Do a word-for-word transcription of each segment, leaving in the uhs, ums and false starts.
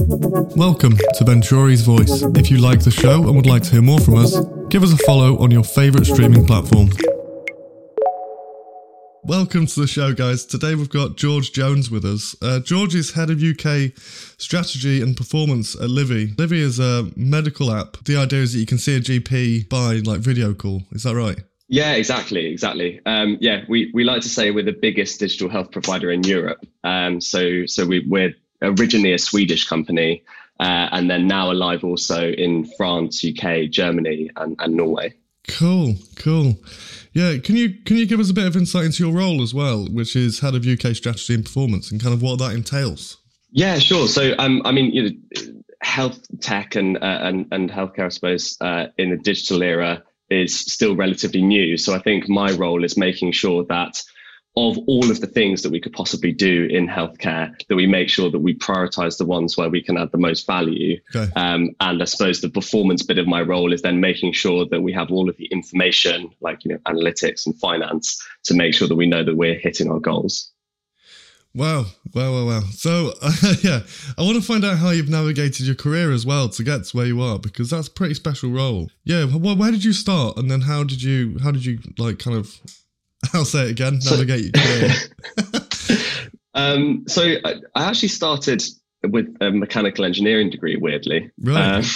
Welcome to Venturi's Voice. If you like the show and would like to hear more from us, give us a follow on your favourite streaming platform. Welcome to the show, guys. Today we've got George Jones with us. Uh, George is head of U K strategy and performance at Livy. Livy is a medical app. The idea is that you can see a G P by like video call. Is that right? Yeah, exactly, exactly. Um, yeah, we, we like to say we're the biggest digital health provider in Europe. Um, so so we, we're originally a Swedish company, uh, and then now alive also in France, U K, Germany, and, and Norway. Cool, cool. Yeah, can you can you give us a bit of insight into your role as well, which is head of U K strategy and performance, and kind of what that entails? Yeah, sure. So um, I mean, you know, health tech and uh, and and healthcare, I suppose, uh, in the digital era is still relatively new. So I think my role is making sure that of all of the things that we could possibly do in healthcare, that we make sure that we prioritize the ones where we can add the most value. Okay. Um, and I suppose the performance bit of my role is then making sure that we have all of the information, like, you know, analytics and finance, to make sure that we know that we're hitting our goals. Wow, wow, wow, wow. So, uh, yeah, I want to find out how you've navigated your career as well to get to where you are, because that's a pretty special role. Yeah, well, where did you start, and then how did you, how did you like kind of, I'll say it again, navigate so, your career? um, so I, I actually started with a mechanical engineering degree, weirdly. Right. Um,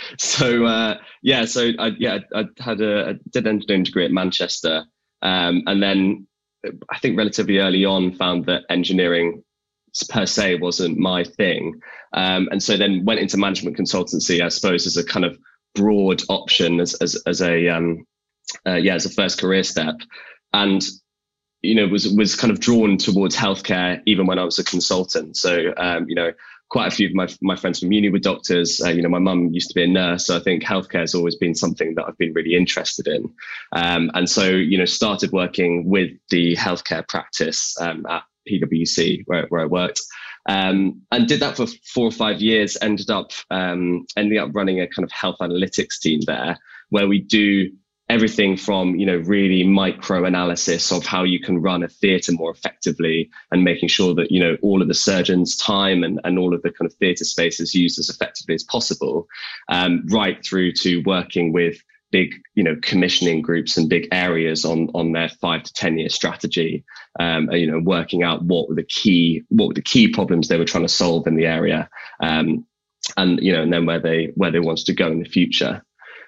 so uh, yeah, so I, yeah, I had a I did an engineering degree at Manchester, um, and then I think relatively early on found that engineering per se wasn't my thing. Um, and so then went into management consultancy, I suppose, as a kind of broad option as, as, as a, um, uh, yeah, as a first career step. And, you know, was, was kind of drawn towards healthcare even when I was a consultant. So, um, you know, quite a few of my, my friends from uni were doctors. Uh, you know, my mum used to be a nurse. So I think healthcare has always been something that I've been really interested in. Um, and so, you know, started working with the healthcare practice um, at P W C where, where I worked, um, and did that for four or five years, ended up, um, ending up running a kind of health analytics team there where we do everything from, you know, really micro analysis of how you can run a theatre more effectively and making sure that, you know, all of the surgeons' time and, and all of the kind of theatre space is used as effectively as possible, um, right through to working with big, you know, commissioning groups and big areas on, on their five to ten year strategy, um, you know, working out what were the key, what were the key problems they were trying to solve in the area, um, and, you know, and then where they, where they wanted to go in the future.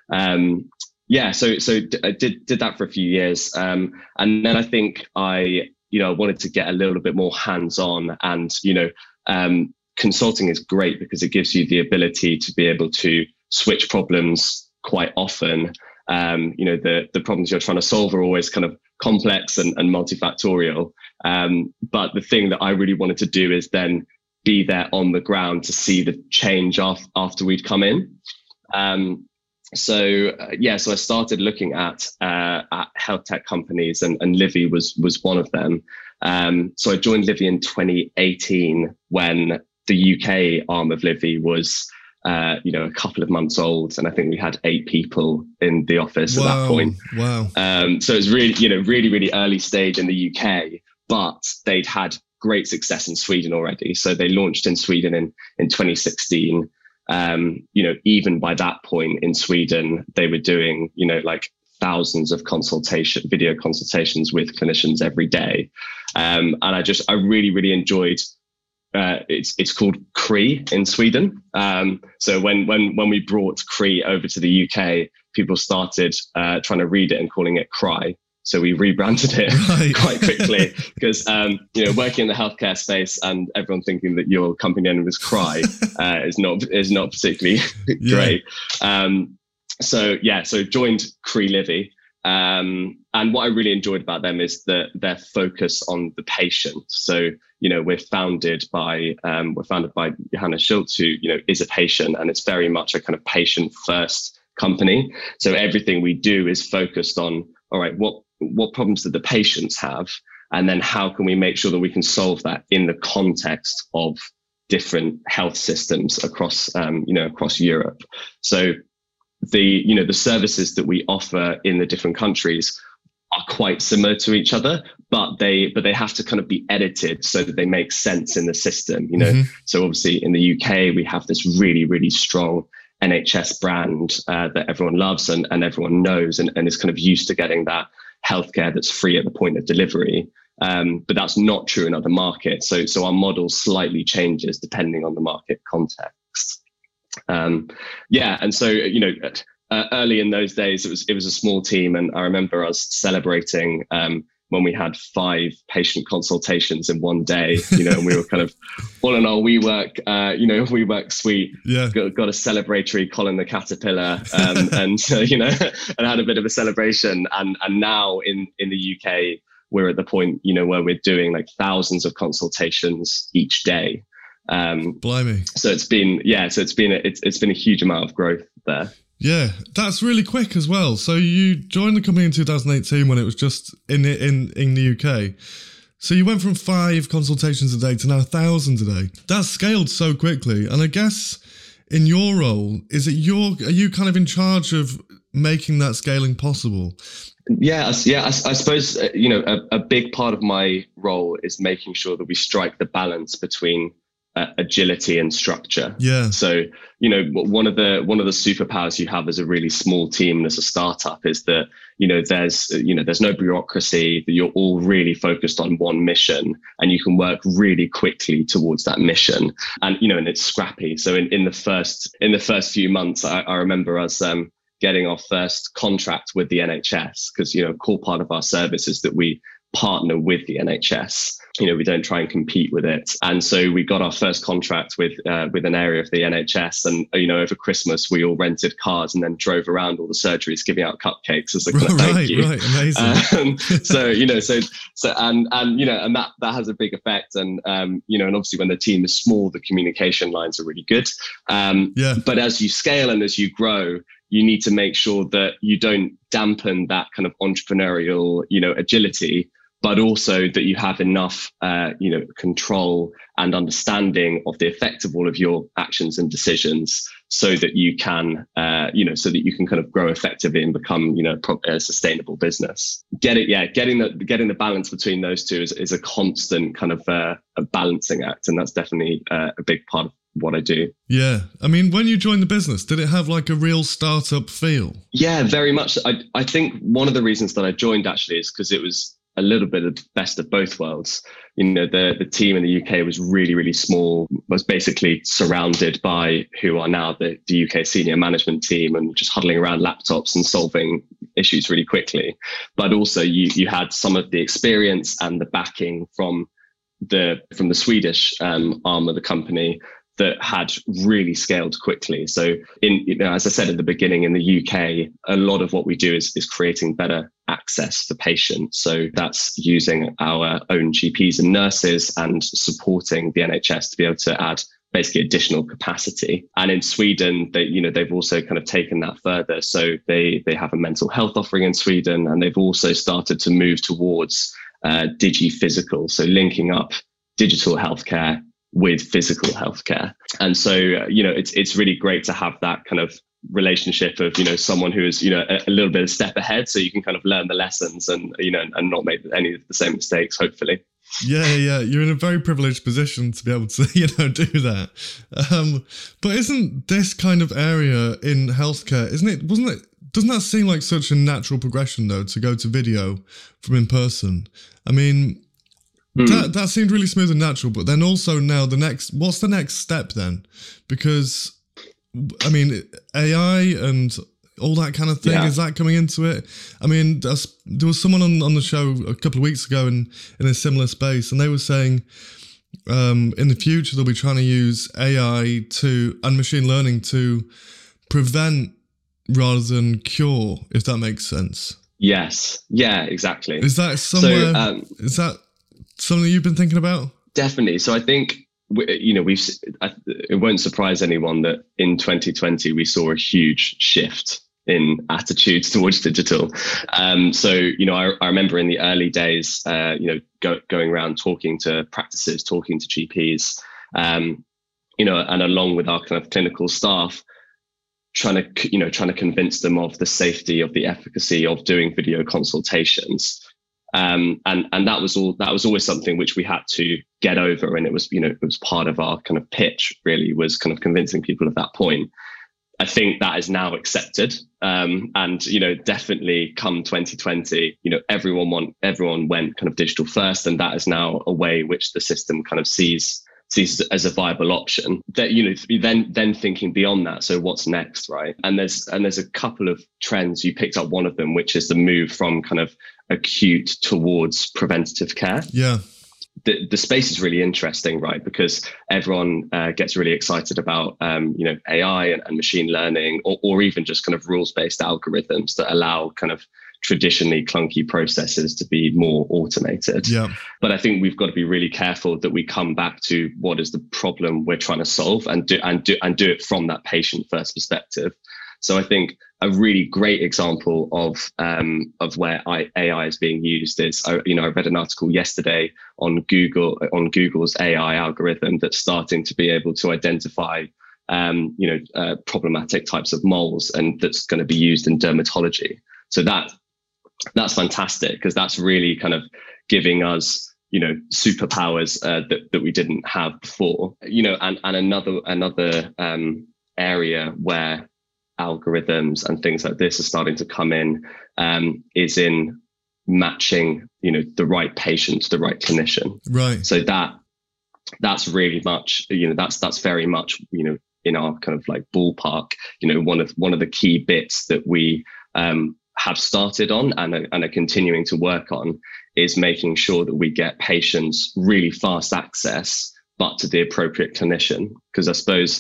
Um, Yeah, so so I did did that for a few years, um, and then I think I you know wanted to get a little bit more hands-on, and you know um, consulting is great because it gives you the ability to be able to switch problems quite often. Um, you know the the problems you're trying to solve are always kind of complex and, and multifactorial, um, but the thing that I really wanted to do is then be there on the ground to see the change af- after we'd come in. Um, So uh, yeah, so I started looking at uh, at health tech companies, and, and Livy was was one of them. Um, so I joined Livy in twenty eighteen when the U K arm of Livy was uh, you know a couple of months old, and I think we had eight people in the office. Wow, at that point. Wow! Um, so it was really you know really really early stage in the U K, but they'd had great success in Sweden already. So they launched in Sweden in in twenty sixteen. Um, you know, even by that point in Sweden, they were doing, you know, like thousands of consultation, video consultations with clinicians every day. Um, and I just, I really, really enjoyed, uh, it's, it's called C R I in Sweden. Um, so when, when, when we brought C R I over to the U K, people started, uh, trying to read it and calling it Cry. So we rebranded it right. quite quickly because, um, you know, working in the healthcare space and everyone thinking that your company name was Cry uh, is not is not particularly yeah. great. Um, so yeah, so joined C R I Livy, um, and what I really enjoyed about them is that their focus on the patient. So you know, we're founded by um, we're founded by Johannes Schultz, who you know is a patient, and it's very much a kind of patient first company. So everything we do is focused on, all right, what what problems do the patients have? And then how can we make sure that we can solve that in the context of different health systems across, um, you know, across Europe? So the, you know, the services that we offer in the different countries are quite similar to each other, but they but they have to kind of be edited so that they make sense in the system, you know. Mm-hmm. So obviously in the U K we have this really really strong N H S brand uh, that everyone loves and, and everyone knows and, and is kind of used to getting that healthcare that's free at the point of delivery. Um, but that's not true in other markets. So so our model slightly changes depending on the market context. Um, yeah, and so you know. Uh, early in those days, it was it was a small team, and I remember us celebrating um, when we had five patient consultations in one day. You know, and we were kind of all in our WeWork, uh, you know, WeWork suite. Yeah, got, got a celebratory Colin the Caterpillar, um, and uh, you know, and had a bit of a celebration. And and now in in the U K, we're at the point, you know, where we're doing like thousands of consultations each day. Um, Blimey! So it's been yeah, so it's been a, it's it's been a huge amount of growth there. Yeah, that's really quick as well. So you joined the company in two thousand eighteen when it was just in in in the U K. So you went from five consultations a day to now thousands a day. That's scaled so quickly. And I guess in your role, is it your are you kind of in charge of making that scaling possible? Yeah, yeah. I, I suppose uh, you know a, a big part of my role is making sure that we strike the balance between Uh, agility and structure. Yeah. So, you know, one of the one of the superpowers you have as a really small team and as a startup is that, you know, there's, you know, there's no bureaucracy, that you're all really focused on one mission and you can work really quickly towards that mission. And, you know, and it's scrappy. So in, in the first in the first few months, I, I remember us um, getting our first contract with the N H S because, you know, a core part of our service is that we partner with the N H S. You know, we don't try and compete with it. And so we got our first contract with uh, with an area of the N H S. And, you know, over Christmas, we all rented cars and then drove around all the surgeries giving out cupcakes as a kind of right, thank you. Right, amazing. Um, so, you know, so, so and, and, you know, and that, that has a big effect. And, um, you know, and obviously when the team is small, the communication lines are really good. Um, yeah. But as you scale and as you grow, you need to make sure that you don't dampen that kind of entrepreneurial, you know, agility, but also that you have enough, uh, you know, control and understanding of the effect of all of your actions and decisions, so that you can, uh, you know, so that you can kind of grow effectively and become, you know, a sustainable business. Get it, yeah. Getting the getting the balance between those two is is a constant kind of uh, a balancing act, and that's definitely uh, a big part of what I do. Yeah. I mean, when you joined the business, did it have like a real startup feel? Yeah, very much. I I think one of the reasons that I joined actually is because it was a little bit of the best of both worlds. You know, the, the team in the U K was really, really small, was basically surrounded by who are now the, the U K senior management team and just huddling around laptops and solving issues really quickly. But also you you had some of the experience and the backing from the from the Swedish um, arm of the company that had really scaled quickly. So in, you know, as I said at the beginning, in the U K, a lot of what we do is, is creating better access for patients. So that's using our own G Ps and nurses and supporting the N H S to be able to add basically additional capacity. And in Sweden, they, you know, they've also kind of taken that further. So they, they have a mental health offering in Sweden, and they've also started to move towards uh, digi-physical. So linking up digital healthcare with physical healthcare. And so, you know, it's it's really great to have that kind of relationship of, you know, someone who is, you know, a, a little bit of step ahead, so you can kind of learn the lessons and, you know, and not make any of the same mistakes, hopefully. Yeah, yeah, you're in a very privileged position to be able to, you know, do that. Um, but isn't this kind of area in healthcare, isn't it, wasn't it, doesn't that seem like such a natural progression though, to go to video from in person? I mean, That that seemed really smooth and natural, but then also now the next, what's the next step then? Because, I mean, A I and all that kind of thing, yeah. Is that coming into it? I mean, there was someone on, on the show a couple of weeks ago in, in a similar space, and they were saying um, in the future they'll be trying to use A I to and machine learning to prevent rather than cure, if that makes sense. Yes. Yeah, exactly. Is that somewhere, so, um, is that something you've been thinking about? Definitely. So I think, you know, we've, it won't surprise anyone that in twenty twenty, we saw a huge shift in attitudes towards digital. Um, so, you know, I, I remember in the early days, uh, you know, go, going around talking to practices, talking to G Ps, um, you know, and along with our kind of clinical staff, trying to, you know, trying to convince them of the safety, of the efficacy of doing video consultations. Um, and and that was all. That was always something which we had to get over, and it was, you know, it was part of our kind of pitch. Really, was kind of convincing people of that point. I think that is now accepted, um, and you know, definitely come twenty twenty, you know, everyone want everyone went kind of digital first, and that is now a way which the system kind of sees sees as a viable option. That, you know, then then thinking beyond that. So what's next, right? And there's and there's a couple of trends. You picked up one of them, which is the move from kind of acute towards preventative care. Yeah. The, the space is really interesting, right? Because everyone uh, gets really excited about, um, you know, A I and, and machine learning, or, or even just kind of rules-based algorithms that allow kind of traditionally clunky processes to be more automated. Yeah. But I think we've got to be really careful that we come back to what is the problem we're trying to solve, and do and do and do it from that patient-first perspective. So I think a really great example of um, of where I, A I is being used is, I, you know, I read an article yesterday on Google on Google's A I algorithm that's starting to be able to identify, um, you know, uh, problematic types of moles, and that's going to be used in dermatology. So that that's fantastic, because that's really kind of giving us, you know, superpowers uh, that that we didn't have before. You know, and and another another um, area where algorithms and things like this are starting to come in um, is in matching, you know, the right patient to the right clinician. Right. So that that's really much, you know, that's that's very much, you know, in our kind of like ballpark. You know, one of one of the key bits that we um, have started on and are, and are continuing to work on is making sure that we get patients really fast access, but to the appropriate clinician. Because I suppose,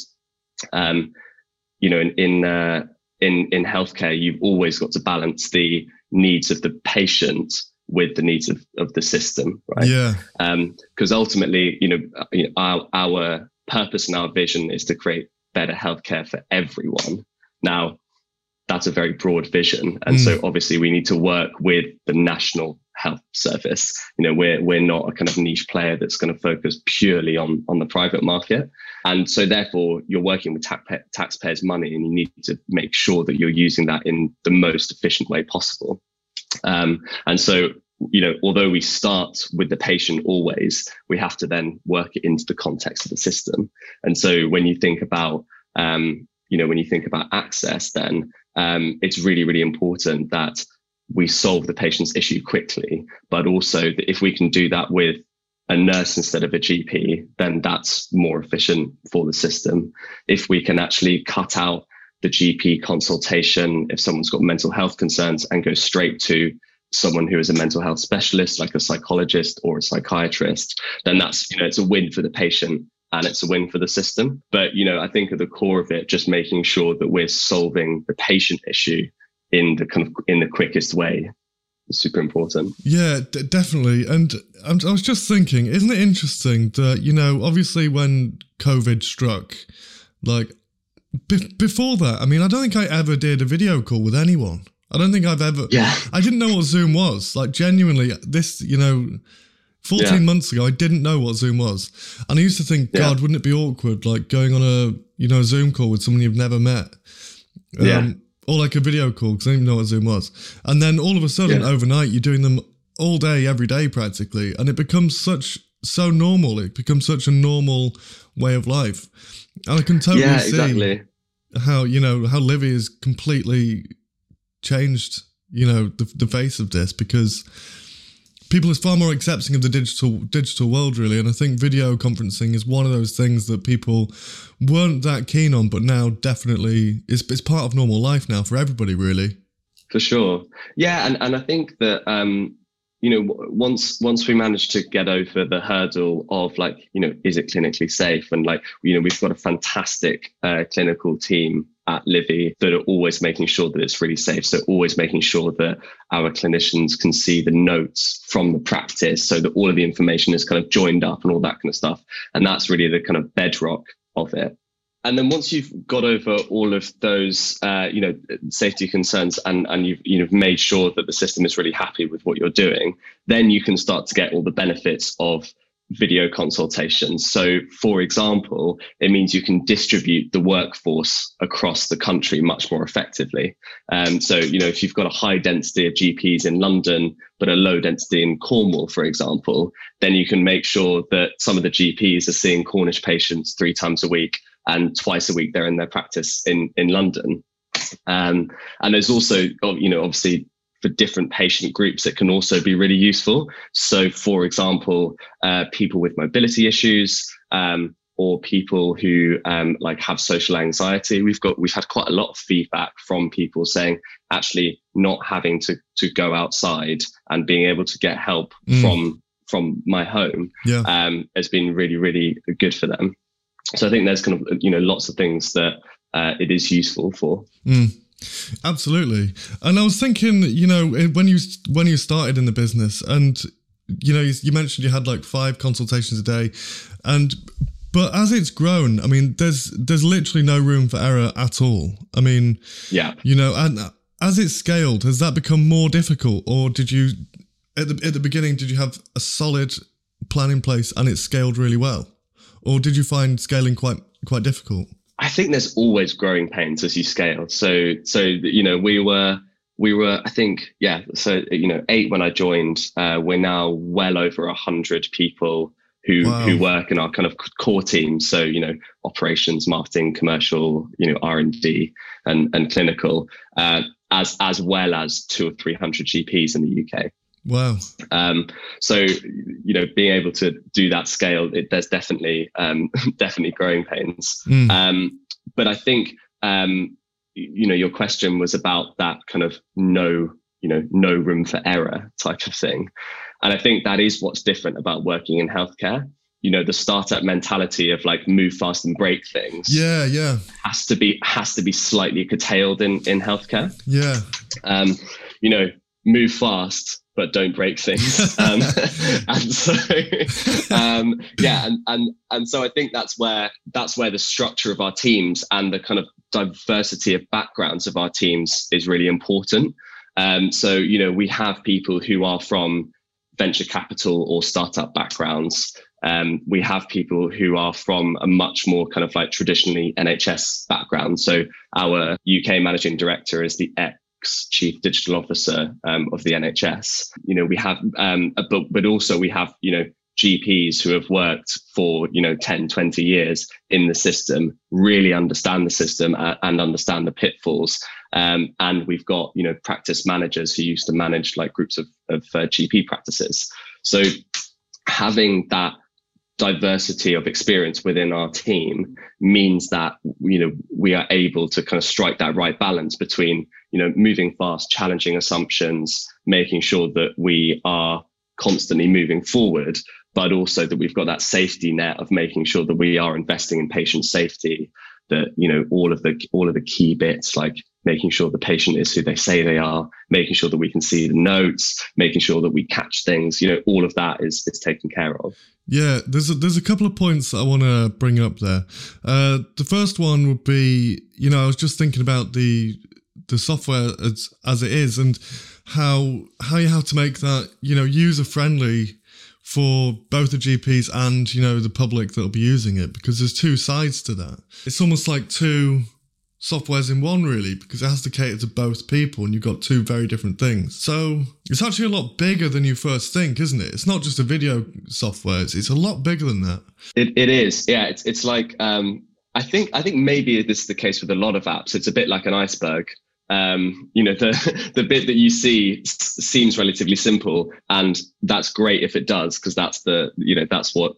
um, you know, in in, uh, in in healthcare, you've always got to balance the needs of the patient with the needs of, of the system, right? Yeah. Because um, ultimately, you know, our our purpose and our vision is to create better healthcare for everyone. Now, that's a very broad vision, and mm. so obviously we need to work with the National Health Service. You know, we're we're not a kind of niche player that's going to focus purely on on the private market. And so therefore, you're working with tax- taxpayers' money, and you need to make sure that you're using that in the most efficient way possible. Um, and so, you know, although we start with the patient always, we have to then work it into the context of the system. And so when you think about, um, you know, when you think about access, then um, it's really, really important that we solve the patient's issue quickly, but also that if we can do that with a nurse instead of a G P, then that's more efficient for the system. If we can actually cut out the G P consultation, if someone's got mental health concerns, and go straight to someone who is a mental health specialist, like a psychologist or a psychiatrist, then that's, you know, it's a win for the patient and it's a win for the system. But, you know, I think at the core of it, just making sure that we're solving the patient issue in the kind of in the quickest way. Super important. Yeah, d- definitely. And I'm, I was just thinking, isn't it interesting that, you know, obviously when COVID struck, like be- before that, I mean, I don't think I ever did a video call with anyone. I don't think I've ever, yeah. I didn't know what Zoom was. Like genuinely, this, you know, fourteen yeah. months ago, I didn't know what Zoom was. And I used to think, yeah. God, wouldn't it be awkward, like going on a, you know, Zoom call with someone you've never met? Um, yeah. Or like a video call, because I didn't even know what Zoom was. And then all of a sudden, yeah. overnight, you're doing them all day, every day, practically. And it becomes such, so normal. It becomes such a normal way of life. And I can totally yeah, see exactly. how, you know, how Livy has completely changed, you know, the, the face of this, because people are far more accepting of the digital digital world, really. And I think video conferencing is one of those things that people weren't that keen on, but now definitely is it's part of normal life now for everybody, really. For sure. Yeah. And, and I think that, um, you know, once once we manage to get over the hurdle of like, you know, is it clinically safe? And like, you know, we've got a fantastic uh, clinical team at Livy that are always making sure that it's really safe. So always making sure that our clinicians can see the notes from the practice, so that all of the information is kind of joined up and all that kind of stuff. And that's really the kind of bedrock of it. And then once you've got over all of those, uh, you know, safety concerns, and, and you've, you've made sure that the system is really happy with what you're doing, then you can start to get all the benefits of video consultations. So, for example, it means you can distribute the workforce across the country much more effectively. Um, so, you know, if you've got a high density of G Ps in London, but a low density in Cornwall, for example, then you can make sure that some of the G Ps are seeing Cornish patients three times a week, and twice a week they're in their practice in, in London. Um, and there's also, you know, obviously, for different patient groups, it can also be really useful. So, for example, uh, people with mobility issues, um, or people who um, like have social anxiety. We've got we've had quite a lot of feedback from people saying actually not having to to go outside and being able to get help mm. from from my home yeah. um, has been really really good for them. So I think there's kind of you know lots of things that uh, it is useful for. Mm. Absolutely. And I was thinking, you know, when you when you started in the business, and you know, you, you mentioned you had like five consultations a day, and but as it's grown, I mean, there's there's literally no room for error at all. I mean, yeah, you know, and as it's scaled, has that become more difficult, or did you at the at the beginning did you have a solid plan in place and it scaled really well, or did you find scaling quite quite difficult? I think there's always growing pains as you scale. So, so you know, we were, we were, I think, yeah. So, you know, eight when I joined. Uh, we're now well over a hundred people who wow. who work in our kind of core teams. So, you know, operations, marketing, commercial, you know, R and D, and and clinical, uh, as as well as two or three hundred G Ps in the U K. Wow. Um, so, you know, being able to do that scale, it, there's definitely, um, definitely growing pains. Mm. Um, but I think, um, you know, your question was about that kind of no, you know, no room for error type of thing. And I think that is what's different about working in healthcare. You know, the startup mentality of like move fast and break things. Yeah, yeah. Has to be, has to be slightly curtailed in, in healthcare. Yeah. Um, you know, move fast, but don't break things. Um, and so, um, yeah, and, and and so I think that's where that's where the structure of our teams and the kind of diversity of backgrounds of our teams is really important. Um, so, you know, we have people who are from venture capital or startup backgrounds. Um, we have people who are from a much more kind of like traditionally N H S background. So our U K managing director is the ex Chief Digital Officer um, of the N H S. You know, we have, um, but, but also we have, you know, G Ps who have worked for, you know, ten, twenty years in the system, really understand the system uh, and understand the pitfalls. Um, and we've got, you know, practice managers who used to manage like groups of, of uh, G P practices. So having that diversity of experience within our team means that, you know, we are able to kind of strike that right balance between, you know, moving fast, challenging assumptions, making sure that we are constantly moving forward, but also that we've got that safety net of making sure that we are investing in patient safety, that, you know, all of the all of the key bits, like making sure the patient is who they say they are, making sure that we can see the notes, making sure that we catch things, you know, all of that is is taken care of. Yeah, there's a, there's a couple of points I want to bring up there. Uh, the first one would be, you know, I was just thinking about the the software as as it is, and how how you have to make that, you know, user friendly for both the G Ps and, you know, the public that'll be using it, because there's two sides to that. It's almost like two softwares in one, really, because it has to cater to both people, and you've got two very different things. So it's actually a lot bigger than you first think, isn't it? It's not just a video software; it's, it's a lot bigger than that. It it is, yeah. It's it's like um, I think I think maybe this is the case with a lot of apps. It's a bit like an iceberg. Um, you know, the the bit that you see s- seems relatively simple, and that's great if it does, because that's the you know that's what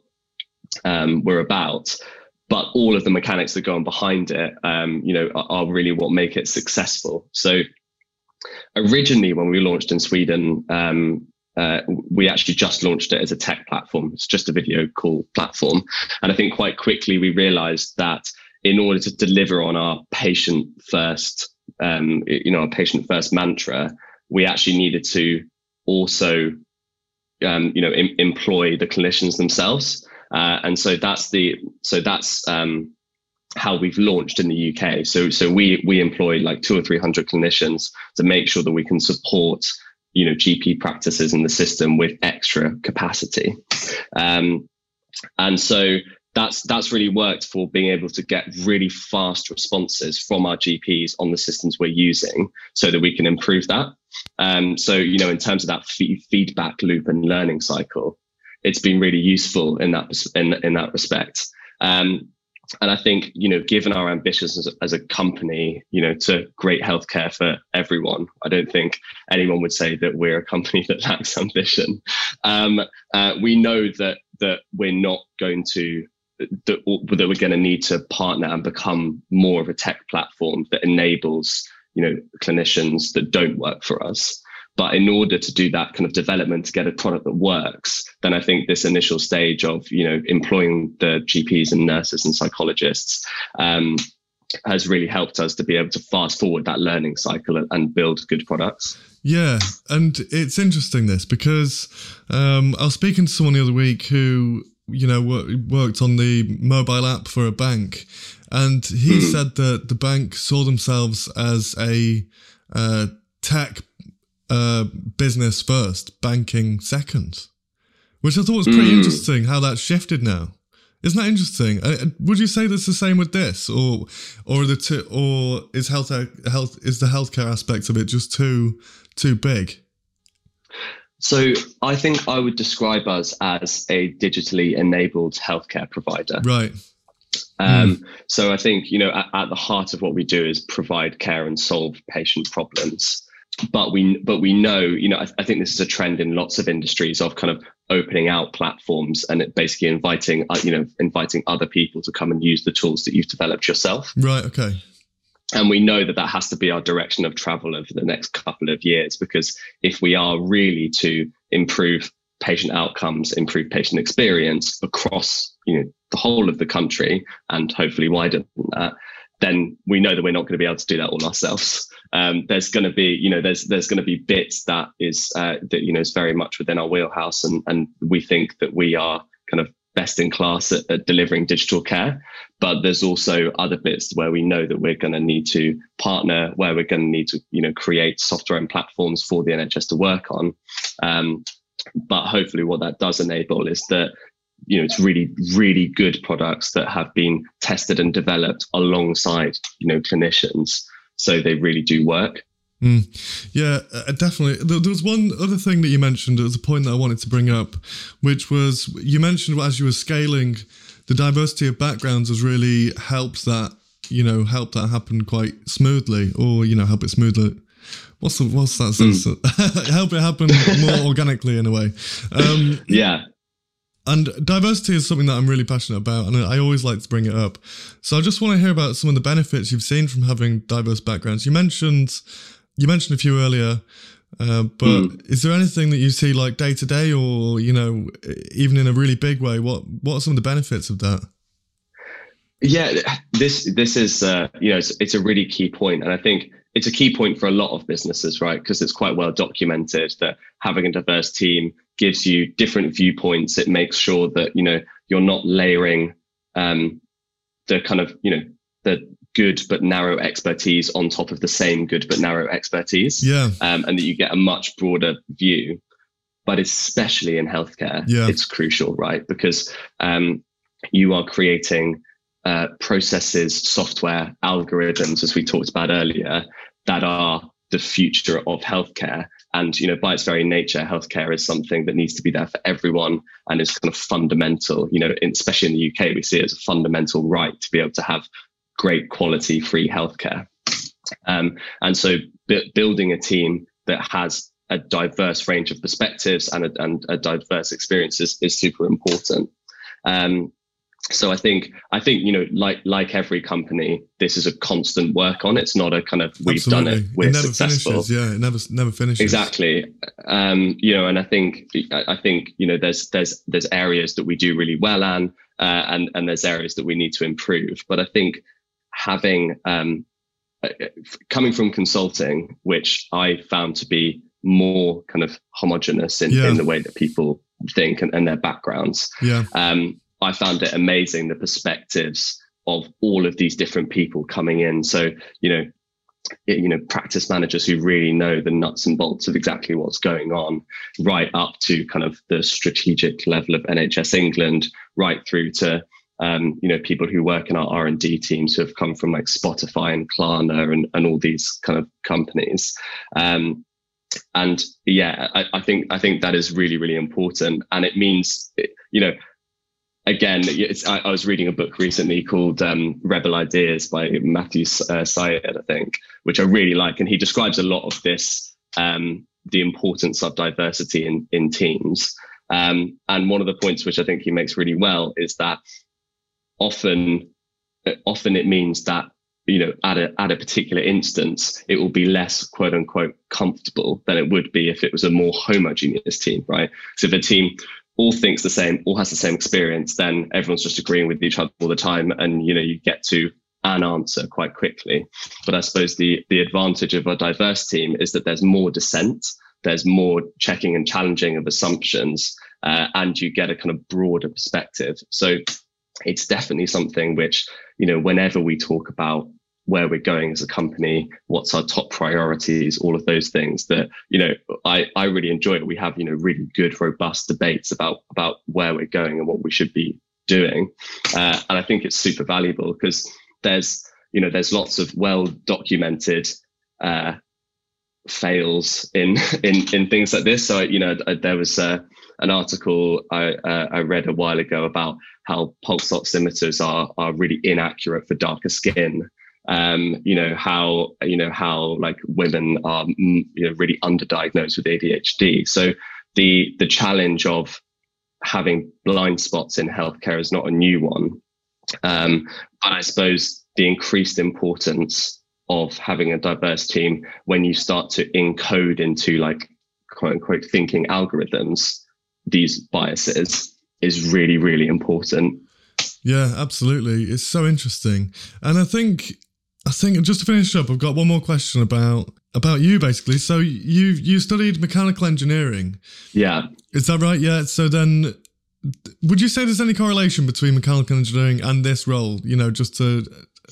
um, we're about. But all of the mechanics that go on behind it, um, you know, are, are really what make it successful. So originally, when we launched in Sweden, um, uh, we actually just launched it as a tech platform. It's just a video call platform. And I think quite quickly we realized that in order to deliver on our patient first, um, you know, our patient first mantra, we actually needed to also, um, you know, em- employ the clinicians themselves. Uh, and so that's the so that's um, how we've launched in the U K. So so we we employ like two or three hundred clinicians to make sure that we can support, you know, G P practices in the system with extra capacity. Um, And so that's that's really worked for being able to get really fast responses from our G Ps on the systems we're using so that we can improve that. Um, so, you know, in terms of that f- feedback loop and learning cycle, it's been really useful in that in, in that respect. Um, and I think, you know, given our ambitions as a, as a company, you know, to great healthcare for everyone, I don't think anyone would say that we're a company that lacks ambition. Um, uh, we know that that we're not going to that, that we're going to need to partner and become more of a tech platform that enables, you know, clinicians that don't work for us. But in order to do that kind of development to get a product that works, then I think this initial stage of, you know, employing the G Ps and nurses and psychologists um, has really helped us to be able to fast forward that learning cycle and build good products. Yeah, and it's interesting this because um, I was speaking to someone the other week who, you know, worked on the mobile app for a bank, and he mm. said that the bank saw themselves as a uh, tech uh, business first, banking second, which I thought was pretty mm. interesting how that shifted now. Isn't that interesting? Uh, would you say that's the same with this, or or the two, or is health health is the healthcare aspect of it just too too big? So I think I would describe us as a digitally enabled healthcare provider. Right. Um, mm. So I think, you know, at, at the heart of what we do is provide care and solve patient problems. But we but we know, you know, I, I think this is a trend in lots of industries of kind of opening out platforms and it basically inviting, uh, you know, inviting other people to come and use the tools that you've developed yourself. Right. Okay. And we know that that has to be our direction of travel over the next couple of years, because if we are really to improve patient outcomes, improve patient experience across, you know, the whole of the country and hopefully wider than that, then we know that we're not going to be able to do that all ourselves. Um, there's going to be, you know, there's there's going to be bits that is uh, that you know is very much within our wheelhouse, and and we think that we are kind of best in class at, at delivering digital care. But there's also other bits where we know that we're going to need to partner, where we're going to need to, you know, create software and platforms for the N H S to work on. Um, but hopefully, what that does enable is that, you know, it's really, really good products that have been tested and developed alongside, you know, clinicians, so they really do work. Mm. Yeah, uh, definitely. There, there was one other thing that you mentioned. It was a point that I wanted to bring up, which was you mentioned as you were scaling, the diversity of backgrounds has really helped that, you know, help that happen quite smoothly, or, you know, help it smoothly. What's the, what's that sense? Mm. Help it happen more organically in a way. Um, yeah. And diversity is something that I'm really passionate about, and I always like to bring it up. So I just want to hear about some of the benefits you've seen from having diverse backgrounds. You mentioned you mentioned a few earlier, uh, but mm. is there anything that you see like day to day, or, you know, even in a really big way? What what are some of the benefits of that? Yeah, this this is uh, you know it's, it's a really key point, and I think it's a key point for a lot of businesses, right? Because it's quite well documented that having a diverse team gives you different viewpoints. It makes sure that, you know, you're not layering um, the kind of, you know, the good but narrow expertise on top of the same good but narrow expertise. Yeah. Um, and that you get a much broader view. But especially in healthcare, yeah. it's crucial, right? Because um, you are creating uh, processes, software, algorithms, as we talked about earlier, that are the future of healthcare. And, you know, by its very nature, healthcare is something that needs to be there for everyone and is kind of fundamental. You know, in, especially in the U K, we see it as a fundamental right to be able to have great quality free healthcare. Um, and so b- building a team that has a diverse range of perspectives and a, and a diverse experiences is super important. Um, So I think, I think, you know, like, like every company, this is a constant work on. It's not a kind of, we've Absolutely. done it, we're it never successful. Finishes. Yeah, it never, never finishes. Exactly. Um, you know, and I think, I think, you know, there's, there's, there's areas that we do really well in, uh, and, and there's areas that we need to improve. But I think having, um, coming from consulting, which I found to be more kind of homogenous in, yeah. in the way that people think and, and their backgrounds. Yeah. Um, I found it amazing, the perspectives of all of these different people coming in. So, you know, you know, practice managers who really know the nuts and bolts of exactly what's going on, right up to kind of the strategic level of N H S England, right through to, um, you know, people who work in our R and D teams who have come from like Spotify and Klarna and, and all these kind of companies. Um, and yeah, I, I think, I think that is really, really important. And it means, you know, Again, it's, I, I was reading a book recently called um, Rebel Ideas by Matthew uh, Syed, I think, which I really like. And he describes a lot of this, um, the importance of diversity in, in teams. Um, and one of the points which I think he makes really well is that often, often it means that, you know, at a, at a particular instance, it will be less quote unquote comfortable than it would be if it was a more homogeneous team, right? So if a team all thinks the same, all has the same experience, then everyone's just agreeing with each other all the time. And, you know, you get to an answer quite quickly. But I suppose the, the advantage of a diverse team is that there's more dissent, there's more checking and challenging of assumptions, uh, and you get a kind of broader perspective. So it's definitely something which, you know, whenever we talk about where we're going as a company, what's our top priorities, all of those things that, you know, I, I really enjoy it. We have, you know, really good, robust debates about, about where we're going and what we should be doing. Uh, and I think it's super valuable because there's, you know, there's lots of well documented uh, fails in, in, in things like this. So, you know, there was uh, an article I, uh, I read a while ago about how pulse oximeters are, are really inaccurate for darker skin. Um, you know, how, you know, how like women are, you know, really underdiagnosed with A D H D. So the, the challenge of having blind spots in healthcare is not a new one. Um, but I suppose the increased importance of having a diverse team when you start to encode into like quote unquote thinking algorithms, these biases is really, really important. Yeah, absolutely. It's so interesting. And I think, I think just to finish up, I've got one more question about about you, basically. So you you studied mechanical engineering. Yeah. Is that right? Yeah. So then, would you say there's any correlation between mechanical engineering and this role? You know, just to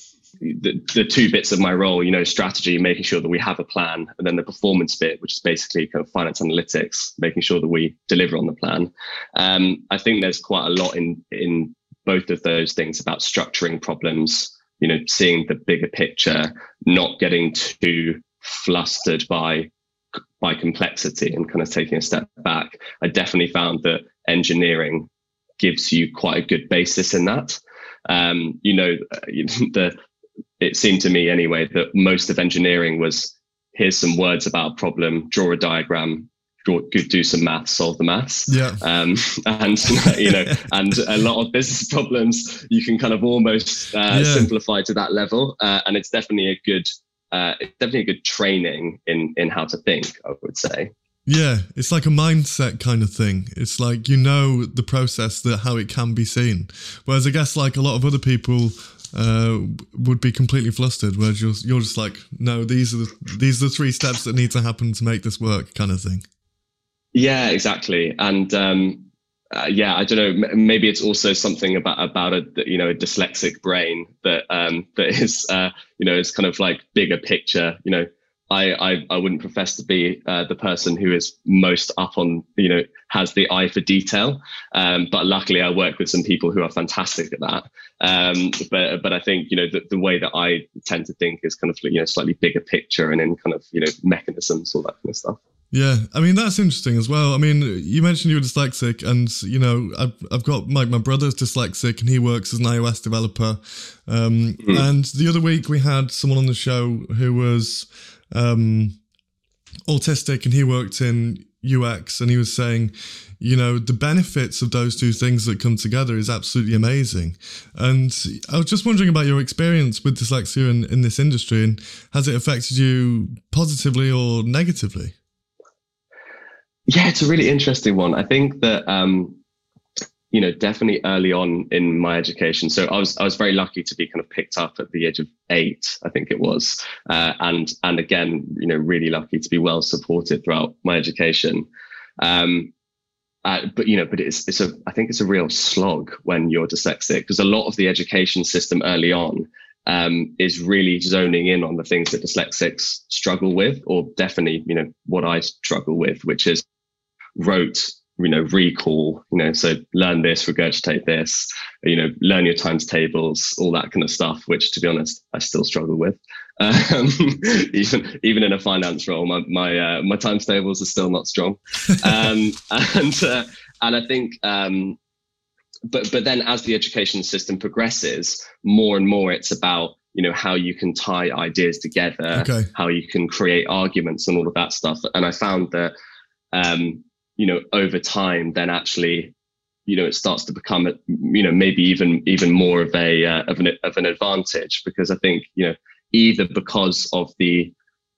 the, the two bits of my role, you know, strategy, making sure that we have a plan, and then the performance bit, which is basically kind of finance analytics, making sure that we deliver on the plan. Um, I think there's quite a lot in in both of those things about structuring problems. You know, seeing the bigger picture, not getting too flustered by by complexity and kind of taking a step back. I definitely found that engineering gives you quite a good basis in that. Um, you know, the it seemed to me anyway that most of engineering was here's some words about a problem, draw a diagram, draw, do some maths, solve the maths. Yeah. Um, and, you know, and a lot of business problems you can kind of almost uh, yeah. simplify to that level. Uh, and it's definitely a good, uh, it's definitely a good training in, in how to think, I would say. Yeah, it's like a mindset kind of thing. It's like, you know, the process, that how it can be seen. Whereas I guess like a lot of other people uh, would be completely flustered, whereas you're, you're just like, no, these are the, these are the three steps that need to happen to make this work kind of thing. Yeah, exactly. And um, uh, yeah, I don't know, m- maybe it's also something about, about a, you know, a dyslexic brain that, um, that is, uh, you know, is kind of like bigger picture, you know. I, I, I wouldn't profess to be uh, the person who is most up on, you know, has the eye for detail. Um, but luckily I work with some people who are fantastic at that. Um, but but I think, you know, the, the way that I tend to think is kind of, you know, slightly bigger picture and in kind of, you know, mechanisms, all that kind of stuff. Yeah, I mean, that's interesting as well. I mean, you mentioned you were dyslexic, and, you know, I've, I've got my, my brother's dyslexic and he works as an iOS developer. Um, mm-hmm. And the other week we had someone on the show who was um, autistic and he worked in U X, and he was saying, you know, the benefits of those two things that come together is absolutely amazing. And I was just wondering about your experience with dyslexia in, in this industry, and has it affected you positively or negatively? Yeah, it's a really interesting one. I think that, um, you know, definitely early on in my education. So I was I was very lucky to be kind of picked up at the age of eight, I think it was. Uh, and and again, you know, really lucky to be well supported throughout my education. Um, uh, but, you know, but it's it's a I think it's a real slog when you're dyslexic, because a lot of the education system early on um, is really zoning in on the things that dyslexics struggle with, or definitely, you know, what I struggle with, which is rote, you know, recall, you know, so learn this, regurgitate this, you know, learn your times tables, all that kind of stuff, which, to be honest, I still struggle with. Um, even even in a finance role, my my uh, my times tables are still not strong. Um, and uh, and I think, um, but but then as the education system progresses, more and more it's about, you know, how you can tie ideas together, okay. how you can create arguments and all of that stuff. And I found that, um, you know, over time, then actually, you know, it starts to become, a, you know, maybe even even more of a uh, of an of an advantage, because I think, you know, either because of the,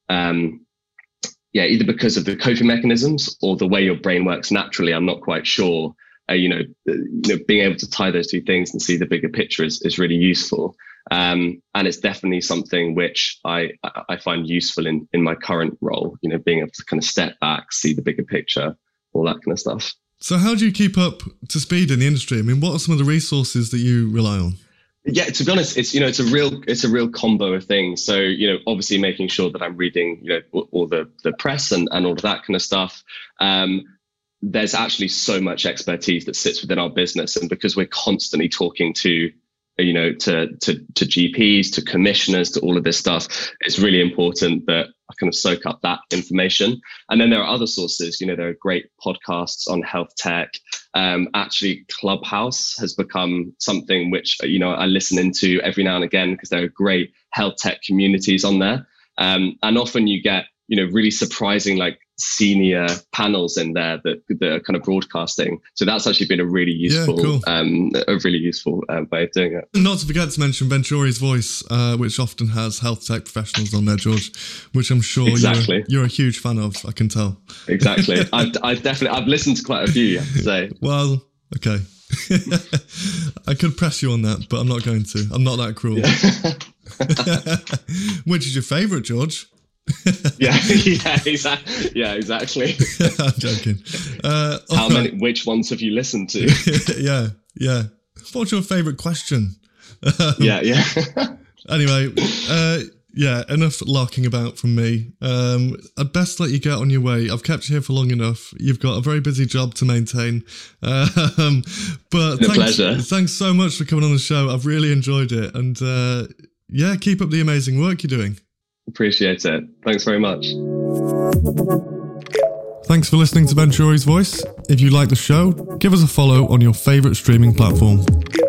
um, yeah, either because of the coping mechanisms or the way your brain works naturally, I'm not quite sure. Uh, you know, you know, being able to tie those two things and see the bigger picture is is really useful. Um, and it's definitely something which I I find useful in in my current role. You know, being able to kind of step back, see the bigger picture, all that kind of stuff. So how do you keep up to speed in the industry? I mean, what are some of the resources that you rely on? Yeah, to be honest, it's, you know, it's a real, it's a real combo of things. So, you know, obviously making sure that I'm reading, you know, all the, the press and, and all of that kind of stuff. Um, there's actually so much expertise that sits within our business. And because we're constantly talking to, you know, to, to, to G Ps, to commissioners, to all of this stuff, it's really important that I kind of soak up that information. And then there are other sources, you know, there are great podcasts on health tech. Um, actually, Clubhouse has become something which, you know, I listen into every now and again, because there are great health tech communities on there. Um, and often you get, you know, really surprising, like, senior panels in there that, that are kind of broadcasting. So that's actually been a really useful, yeah, cool. um, a really useful uh, way of doing it. Not to forget to mention Venturi's Voice, uh, which often has health tech professionals on there, George, which I'm sure exactly. you're, you're a huge fan of, I can tell. Exactly. I've, I've definitely, I've listened to quite a few, I have to say. Well, okay. I could press you on that, but I'm not going to. I'm not that cruel. Yeah. Which is your favourite, George? yeah, yeah, exactly. Yeah, exactly. I'm joking. Uh, How right. many? Which ones have you listened to? yeah, yeah. What's your favourite question? Um, yeah, yeah. Anyway, uh, yeah. Enough larking about from me. Um, I'd best let you get on your way. I've kept you here for long enough. You've got a very busy job to maintain. Um, but it's a thanks, pleasure. Thanks so much for coming on the show. I've really enjoyed it, and uh, yeah, keep up the amazing work you're doing. Appreciate it. Thanks very much. Thanks for listening to Venturi's Voice. If you like the show, give us a follow on your favourite streaming platform.